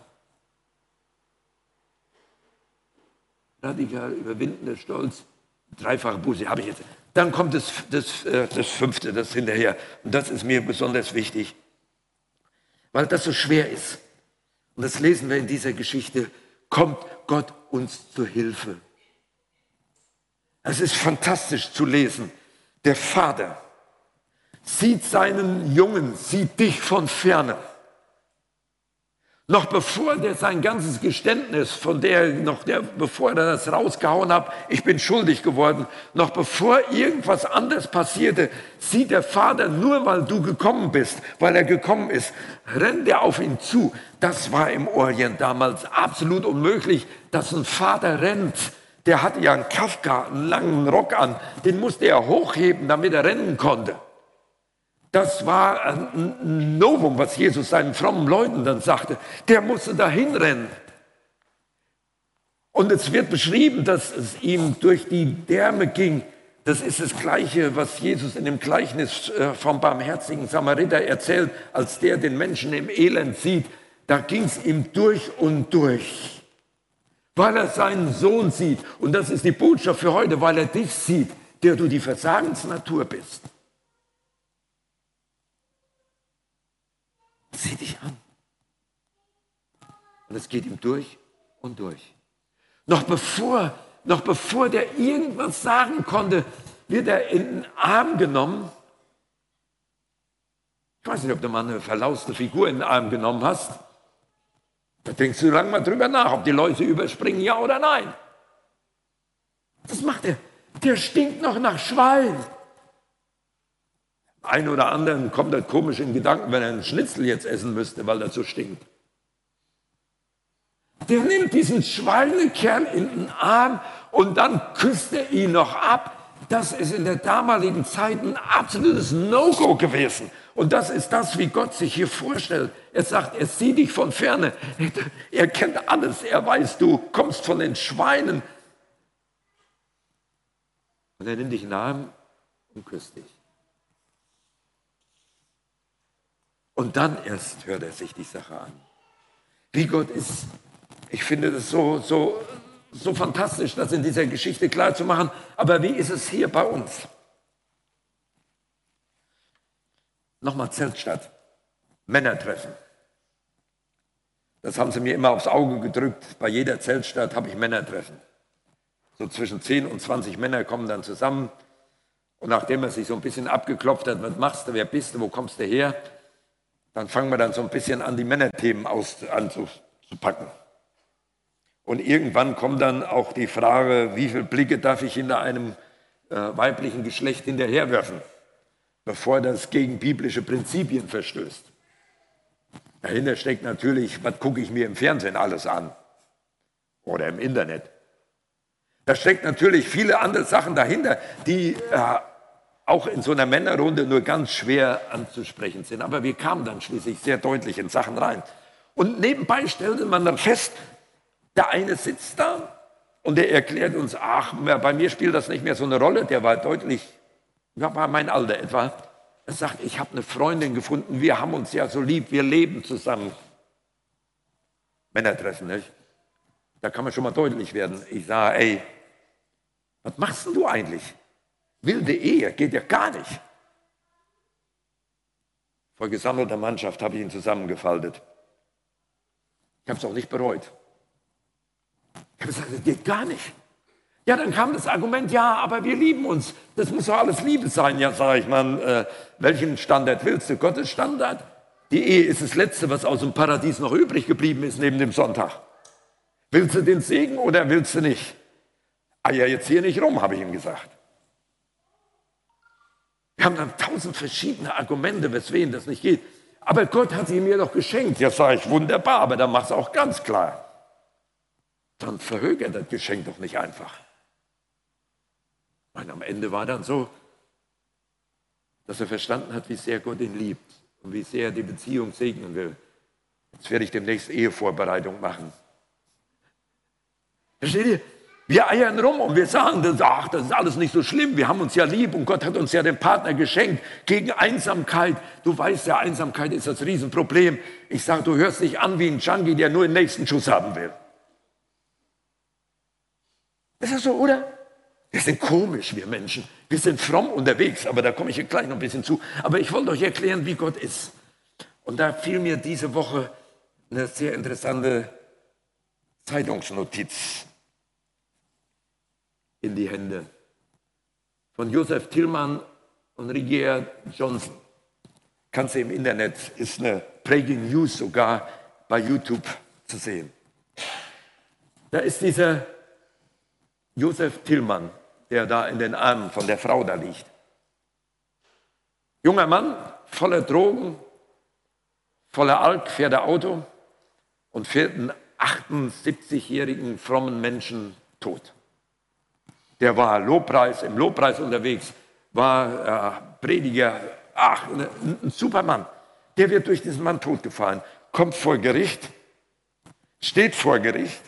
Radikal überwindender Stolz, dreifache Buße habe ich jetzt. Dann kommt das, das, das fünfte, das hinterher. Und das ist mir besonders wichtig, weil das so schwer ist. Und das lesen wir in dieser Geschichte. Kommt Gott uns zu Hilfe. Es ist fantastisch zu lesen. Der Vater sieht seinen Jungen, sieht dich von ferne. Noch bevor der sein ganzes Geständnis, von der, noch der, bevor er das rausgehauen hat, ich bin schuldig geworden, noch bevor irgendwas anderes passierte, sieht der Vater, nur weil du gekommen bist, weil er gekommen ist, rennt er auf ihn zu. Das war im Orient damals absolut unmöglich, dass ein Vater rennt. Der hatte ja einen Kafka, einen langen Rock an, den musste er hochheben, damit er rennen konnte. Das war ein Novum, was Jesus seinen frommen Leuten dann sagte. Der musste dahin rennen. Und es wird beschrieben, dass es ihm durch die Därme ging. Das ist das Gleiche, was Jesus in dem Gleichnis vom barmherzigen Samariter erzählt, als der den Menschen im Elend sieht. Da ging es ihm durch und durch, weil er seinen Sohn sieht. Und das ist die Botschaft für heute, weil er dich sieht, der du die Versagensnatur bist. Sieh dich an. Und es geht ihm durch und durch. Noch bevor, noch bevor der irgendwas sagen konnte, wird er in den Arm genommen. Ich weiß nicht, ob du mal eine verlauste Figur in den Arm genommen hast. Da denkst du lange mal drüber nach, ob die Leute überspringen, ja oder nein. Was macht er? Der stinkt noch nach Schwein. Ein oder anderen kommt das komisch in Gedanken, wenn er einen Schnitzel jetzt essen müsste, weil das so stinkt. Der nimmt diesen Schweinekerl in den Arm und dann küsst er ihn noch ab. Das ist in der damaligen Zeit ein absolutes No-Go gewesen. Und das ist das, wie Gott sich hier vorstellt. Er sagt, er sieht dich von ferne. Er kennt alles. Er weiß, du kommst von den Schweinen. Und er nimmt dich in den Arm und küsst dich. Und dann erst hört er sich die Sache an. Wie Gott ist. Ich finde das so, so, so fantastisch, das in dieser Geschichte klar zu machen. Aber wie ist es hier bei uns? Nochmal Zeltstadt. Männertreffen. Das haben sie mir immer aufs Auge gedrückt. Bei jeder Zeltstadt habe ich Männertreffen. So zwischen zehn und zwanzig Männer kommen dann zusammen. Und nachdem er sich so ein bisschen abgeklopft hat, was machst du, wer bist du, wo kommst du her? Dann fangen wir dann so ein bisschen an, die Männerthemen aus, anzupacken. Und irgendwann kommt dann auch die Frage, wie viele Blicke darf ich hinter einem äh, weiblichen Geschlecht hinterherwerfen, bevor das gegen biblische Prinzipien verstößt. Dahinter steckt natürlich, was gucke ich mir im Fernsehen alles an oder im Internet. Da steckt natürlich viele andere Sachen dahinter, die äh, auch in so einer Männerrunde nur ganz schwer anzusprechen sind. Aber wir kamen dann schließlich sehr deutlich in Sachen rein. Und nebenbei stellte man dann fest, der eine sitzt da und der erklärt uns, ach, bei mir spielt das nicht mehr so eine Rolle. Der war deutlich, ja, war mein Alter etwa. Er sagt, ich habe eine Freundin gefunden, wir haben uns ja so lieb, wir leben zusammen. Männertreffen, nicht? Da kann man schon mal deutlich werden. Ich sage, ey, was machst denn du eigentlich? Wilde Ehe geht ja gar nicht. Vor gesammelter Mannschaft habe ich ihn zusammengefaltet. Ich habe es auch nicht bereut. Ich habe gesagt, das geht gar nicht. Ja, dann kam das Argument, ja, aber wir lieben uns. Das muss doch alles Liebe sein. Ja, sage ich mal, äh, welchen Standard willst du? Gottes Standard? Die Ehe ist das Letzte, was aus dem Paradies noch übrig geblieben ist neben dem Sonntag. Willst du den Segen oder willst du nicht? Ah ja, jetzt hier nicht rum, habe ich ihm gesagt. Wir haben dann tausend verschiedene Argumente, weswegen das nicht geht. Aber Gott hat sie mir doch geschenkt. Ja, sage ich, wunderbar, aber dann mach es auch ganz klar. Dann verhökert das Geschenk doch nicht einfach. Und am Ende war dann so, dass er verstanden hat, wie sehr Gott ihn liebt und wie sehr er die Beziehung segnen will. Jetzt werde ich demnächst Ehevorbereitung machen. Versteht ihr? Wir eiern rum und wir sagen, ach, das ist alles nicht so schlimm, wir haben uns ja lieb und Gott hat uns ja den Partner geschenkt gegen Einsamkeit. Du weißt ja, Einsamkeit ist das Riesenproblem. Ich sage, du hörst dich an wie ein Junkie, der nur den nächsten Schuss haben will. Ist das so, oder? Wir sind komisch, wir Menschen. Wir sind fromm unterwegs, aber da komme ich gleich noch ein bisschen zu. Aber ich wollte euch erklären, wie Gott ist. Und da fiel mir diese Woche eine sehr interessante Zeitungsnotiz in die Hände von Joseph Tillmann und Rigier Johnson. Kannst du im Internet, ist eine Breaking News sogar bei YouTube zu sehen. Da ist dieser Joseph Tillmann, der da in den Armen von der Frau da liegt. Junger Mann, voller Drogen, voller Alk, fährt er Auto und fährt einen achtundsiebzigjährigen frommen Menschen tot. Der war Lobpreis, im Lobpreis unterwegs, war äh, Prediger, ach, ein, ein super Mann. Der wird durch diesen Mann totgefahren, kommt vor Gericht, steht vor Gericht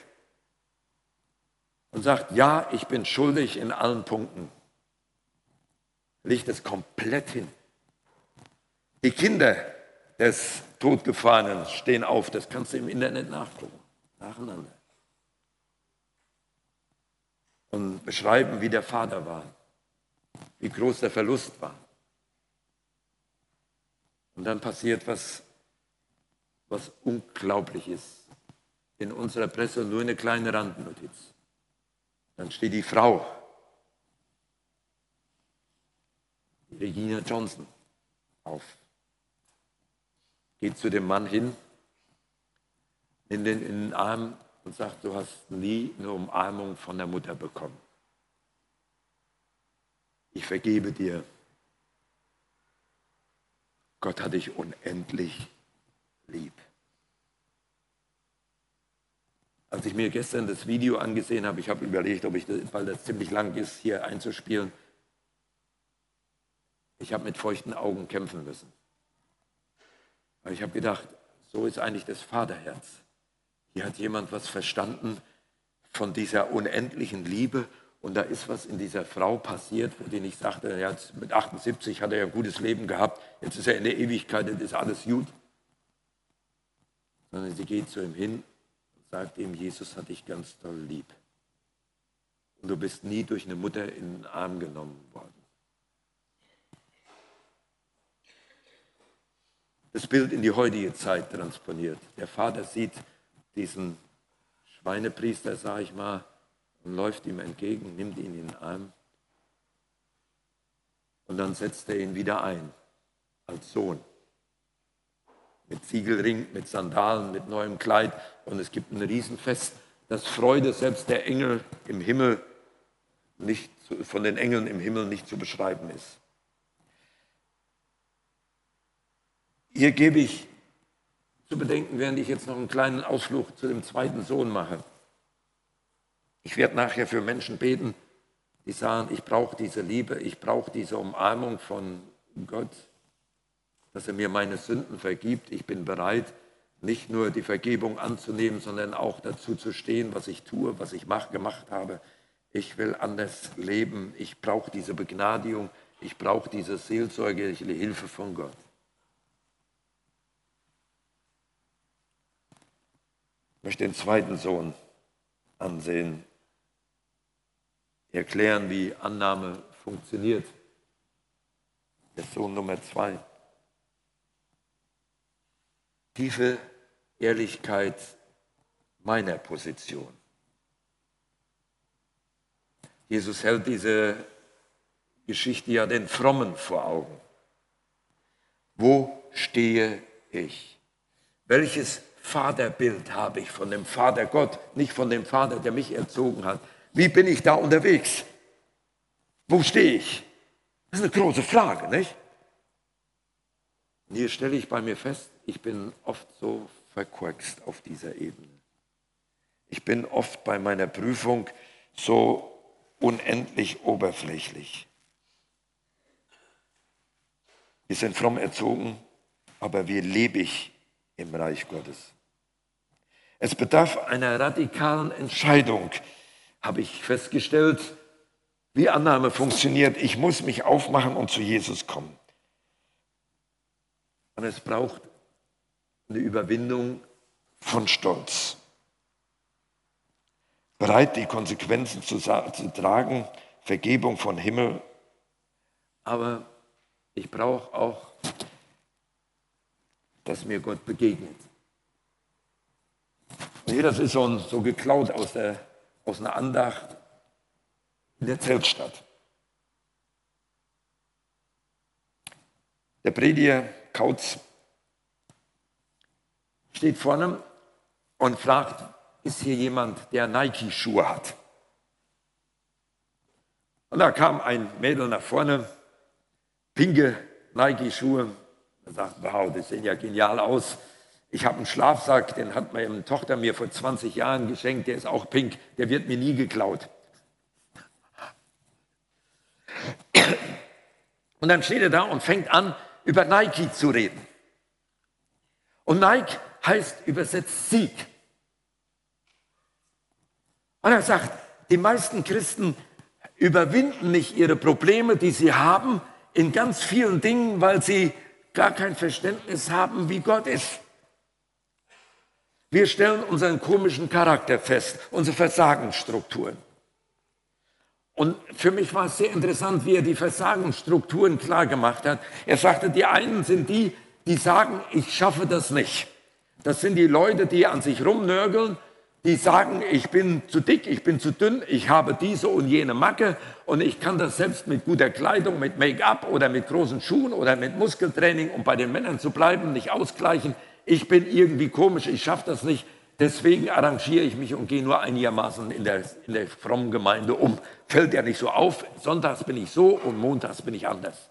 und sagt, ja, ich bin schuldig in allen Punkten. Legt es komplett hin. Die Kinder des Totgefahrenen stehen auf, das kannst du im Internet nachgucken, nacheinander. Und beschreiben, wie der Vater war, wie groß der Verlust war. Und dann passiert was, was unglaublich ist. In unserer Presse nur eine kleine Randnotiz. Dann steht die Frau, Regina Johnson, auf, geht zu dem Mann hin, nimmt ihn in den Arm und sagt, du hast nie eine Umarmung von der Mutter bekommen. Ich vergebe dir. Gott hat dich unendlich lieb. Als ich mir gestern das Video angesehen habe, ich habe überlegt, ob ich, das, weil das ziemlich lang ist, hier einzuspielen, ich habe mit feuchten Augen kämpfen müssen. Weil ich habe gedacht, so ist eigentlich das Vaterherz. Hier hat jemand was verstanden von dieser unendlichen Liebe und da ist was in dieser Frau passiert, wo die nicht sagte, ja, mit achtundsiebzig hat er ja ein gutes Leben gehabt, jetzt ist er in der Ewigkeit, jetzt ist alles gut. Sondern sie geht zu ihm hin und sagt ihm, Jesus hat dich ganz doll lieb. Und du bist nie durch eine Mutter in den Arm genommen worden. Das Bild in die heutige Zeit transponiert. Der Vater sieht diesen Schweinepriester, sage ich mal, und läuft ihm entgegen, nimmt ihn in den Arm und dann setzt er ihn wieder ein, als Sohn. Mit Siegelring, mit Sandalen, mit neuem Kleid und es gibt ein Riesenfest, das Freude selbst der Engel im Himmel nicht, von den Engeln im Himmel nicht zu beschreiben ist. Hier gebe ich zu bedenken, während ich jetzt noch einen kleinen Ausflug zu dem zweiten Sohn mache. Ich werde nachher für Menschen beten, die sagen, ich brauche diese Liebe, ich brauche diese Umarmung von Gott, dass er mir meine Sünden vergibt. Ich bin bereit, nicht nur die Vergebung anzunehmen, sondern auch dazu zu stehen, was ich tue, was ich mach, gemacht habe. Ich will anders leben, ich brauche diese Begnadigung, ich brauche diese seelsorgerliche Hilfe von Gott. Ich möchte den zweiten Sohn ansehen, erklären, wie Annahme funktioniert. Der Sohn Nummer zwei. Tiefe Ehrlichkeit meiner Position. Jesus hält diese Geschichte ja den Frommen vor Augen. Wo stehe ich? Welches Vaterbild habe ich von dem Vater Gott, nicht von dem Vater, der mich erzogen hat? Wie bin ich da unterwegs? Wo stehe ich? Das ist eine große Frage, nicht? Und hier stelle ich bei mir fest, ich bin oft so verkorkst auf dieser Ebene. Ich bin oft bei meiner Prüfung so unendlich oberflächlich. Wir sind fromm erzogen, aber wie lebe ich im Reich Gottes? Es bedarf einer radikalen Entscheidung, habe ich festgestellt, wie Annahme funktioniert. Ich muss mich aufmachen und zu Jesus kommen. Und es braucht eine Überwindung von Stolz. Bereit, die Konsequenzen zu, zu tragen, Vergebung von Himmel. Aber ich brauche auch, dass mir Gott begegnet. Und hier, das ist so, so geklaut aus, der, aus einer Andacht in der Zeltstadt. Der Prediger Kautz steht vorne und fragt, ist hier jemand, der Nike-Schuhe hat? Und da kam ein Mädel nach vorne, pinke Nike-Schuhe. Er sagt, wow, das sehen ja genial aus. Ich habe einen Schlafsack, den hat meine Tochter mir vor zwanzig Jahren geschenkt, der ist auch pink, der wird mir nie geklaut. Und dann steht er da und fängt an, über Nike zu reden. Und Nike heißt übersetzt Sieg. Und er sagt, die meisten Christen überwinden nicht ihre Probleme, die sie haben, in ganz vielen Dingen, weil sie gar kein Verständnis haben, wie Gott ist. Wir stellen unseren komischen Charakter fest, unsere Versagensstrukturen. Und für mich war es sehr interessant, wie er die Versagensstrukturen klar gemacht hat. Er sagte, die einen sind die, die sagen, ich schaffe das nicht. Das sind die Leute, die an sich rumnörgeln, die sagen, ich bin zu dick, ich bin zu dünn, ich habe diese und jene Macke und ich kann das selbst mit guter Kleidung, mit Make-up oder mit großen Schuhen oder mit Muskeltraining, um bei den Männern zu bleiben, nicht ausgleichen. Ich bin irgendwie komisch, ich schaffe das nicht. Deswegen arrangiere ich mich und gehe nur einigermaßen in der, in der frommen Gemeinde um. Fällt ja nicht so auf, sonntags bin ich so und montags bin ich anders.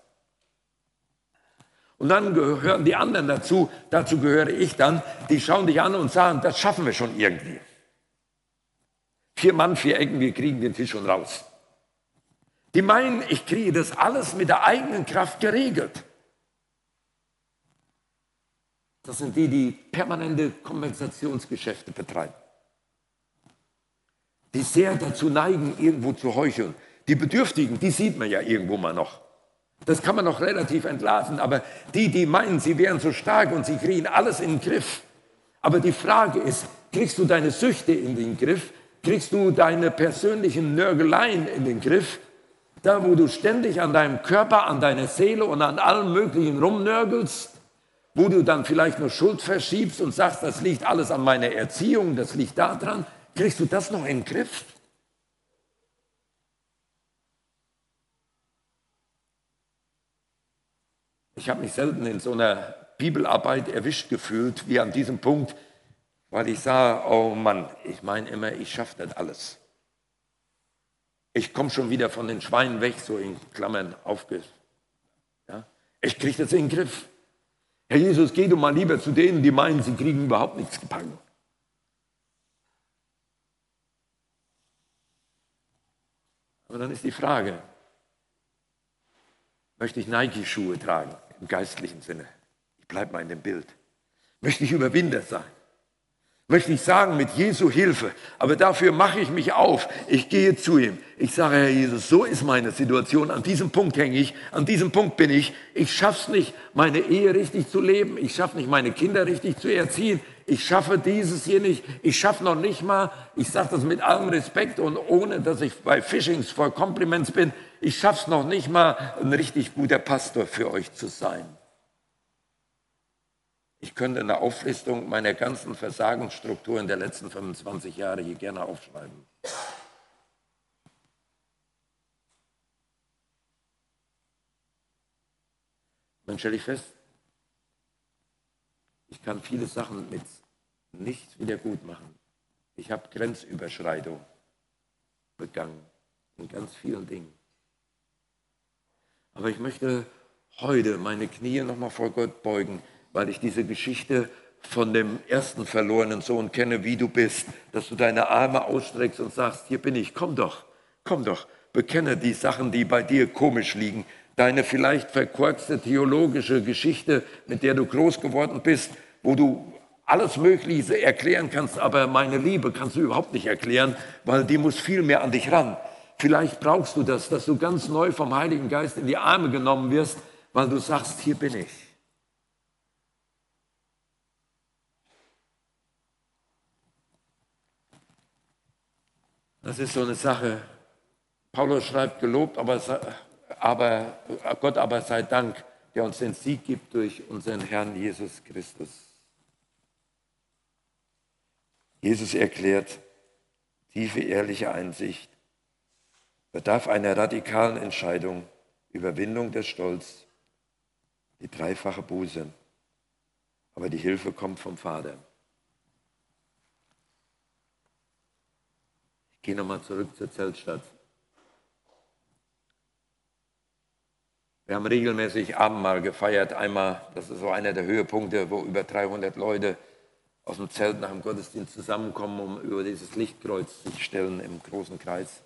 Und dann gehören die anderen dazu, dazu gehöre ich dann, die schauen dich an und sagen, das schaffen wir schon irgendwie. Vier Mann, vier Ecken, wir kriegen den Tisch schon raus. Die meinen, ich kriege das alles mit der eigenen Kraft geregelt. Das sind die, die permanente Kompensationsgeschäfte betreiben. Die sehr dazu neigen, irgendwo zu heucheln. Die Bedürftigen, die sieht man ja irgendwo mal noch. Das kann man noch relativ entlarven, aber die, die meinen, sie wären so stark und sie kriegen alles in den Griff. Aber die Frage ist, kriegst du deine Süchte in den Griff? Kriegst du deine persönlichen Nörgeleien in den Griff? Da, wo du ständig an deinem Körper, an deiner Seele und an allem Möglichen rumnörgelst, wo du dann vielleicht nur Schuld verschiebst und sagst, das liegt alles an meiner Erziehung, das liegt daran, kriegst du das noch in den Griff? Ich habe mich selten in so einer Bibelarbeit erwischt gefühlt, wie an diesem Punkt, weil ich sah, oh Mann, ich meine immer, ich schaffe das alles. Ich komme schon wieder von den Schweinen weg, so in Klammern aufge... Ja? Ich kriege das in den Griff. Herr Jesus, geh du mal lieber zu denen, die meinen, sie kriegen überhaupt nichts gepackt. Aber dann ist die Frage, möchte ich Nike-Schuhe tragen, im geistlichen Sinne? Ich bleibe mal in dem Bild. Möchte ich Überwinder sein? Möchte ich sagen, mit Jesu Hilfe, aber dafür mache ich mich auf, ich gehe zu ihm. Ich sage, Herr Jesus, so ist meine Situation, an diesem Punkt hänge ich, an diesem Punkt bin ich. Ich schaffe es nicht, meine Ehe richtig zu leben, ich schaffe nicht, meine Kinder richtig zu erziehen, ich schaffe dieses hier nicht, ich schaffe noch nicht mal, ich sage das mit allem Respekt und ohne, dass ich bei Fishings for Compliments bin, ich schaffe es noch nicht mal, ein richtig guter Pastor für euch zu sein. Ich könnte eine Auflistung meiner ganzen Versagensstrukturen der letzten fünfundzwanzig Jahre hier gerne aufschreiben. Dann stelle ich fest, ich kann viele Sachen mit nichts wieder gut machen. Ich habe Grenzüberschreitung begangen in ganz vielen Dingen. Aber ich möchte heute meine Knie nochmal vor Gott beugen, weil ich diese Geschichte von dem ersten verlorenen Sohn kenne, wie du bist, dass du deine Arme ausstreckst und sagst, hier bin ich, komm doch, komm doch, bekenne die Sachen, die bei dir komisch liegen, deine vielleicht verkorkste theologische Geschichte, mit der du groß geworden bist, wo du alles Mögliche erklären kannst, aber meine Liebe kannst du überhaupt nicht erklären, weil die muss viel mehr an dich ran. Vielleicht brauchst du das, dass du ganz neu vom Heiligen Geist in die Arme genommen wirst, weil du sagst, hier bin ich. Das ist so eine Sache. Paulus schreibt, gelobt, aber, aber Gott aber sei Dank, der uns den Sieg gibt durch unseren Herrn Jesus Christus. Jesus erklärt, tiefe ehrliche Einsicht bedarf einer radikalen Entscheidung, Überwindung des Stolz, die dreifache Buße. Aber die Hilfe kommt vom Vater. Ich gehe nochmal zurück zur Zeltstadt. Wir haben regelmäßig Abendmahl gefeiert. Einmal, das ist so einer der Höhepunkte, wo über dreihundert Leute aus dem Zelt nach dem Gottesdienst zusammenkommen, um über dieses Lichtkreuz sich stellen im großen Kreis.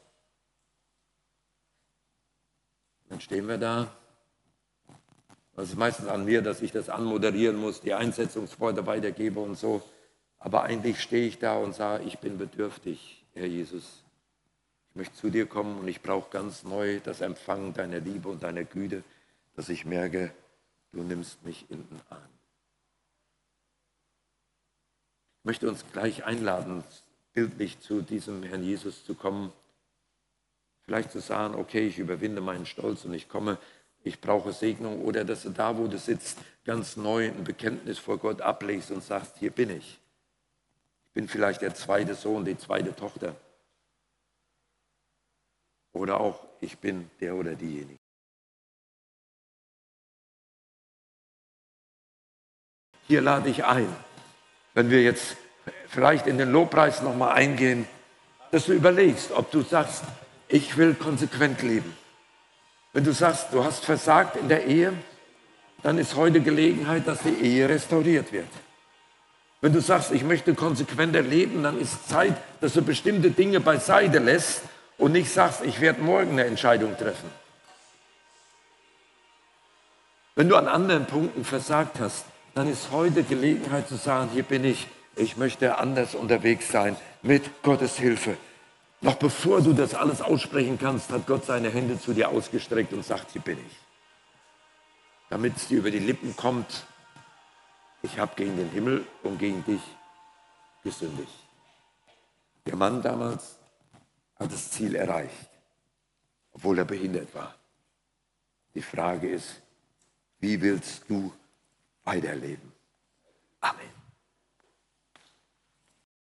Dann stehen wir da. Das ist meistens an mir, dass ich das anmoderieren muss, die Einsetzungsworte weitergebe und so. Aber eigentlich stehe ich da und sage, ich bin bedürftig, Herr Jesus. Ich möchte zu dir kommen und ich brauche ganz neu das Empfangen deiner Liebe und deiner Güte, dass ich merke, du nimmst mich in den Arm. Ich möchte uns gleich einladen, bildlich zu diesem Herrn Jesus zu kommen. Vielleicht zu sagen, okay, ich überwinde meinen Stolz und ich komme, ich brauche Segnung. Oder dass du da, wo du sitzt, ganz neu ein Bekenntnis vor Gott ablegst und sagst, hier bin ich. Ich bin vielleicht der zweite Sohn, die zweite Tochter. Oder auch, ich bin der oder diejenige. Hier lade ich ein, wenn wir jetzt vielleicht in den Lobpreis nochmal eingehen, dass du überlegst, ob du sagst, ich will konsequent leben. Wenn du sagst, du hast versagt in der Ehe, dann ist heute Gelegenheit, dass die Ehe restauriert wird. Wenn du sagst, ich möchte konsequenter leben, dann ist Zeit, dass du bestimmte Dinge beiseite lässt und nicht sagst, ich werde morgen eine Entscheidung treffen. Wenn du an anderen Punkten versagt hast, dann ist heute Gelegenheit zu sagen, hier bin ich, ich möchte anders unterwegs sein, mit Gottes Hilfe. Noch bevor du das alles aussprechen kannst, hat Gott seine Hände zu dir ausgestreckt und sagt, hier bin ich. Damit es dir über die Lippen kommt, ich habe gegen den Himmel und gegen dich gesündigt. Der Mann damals hat das Ziel erreicht, obwohl er behindert war. Die Frage ist, wie willst du weiterleben? Amen.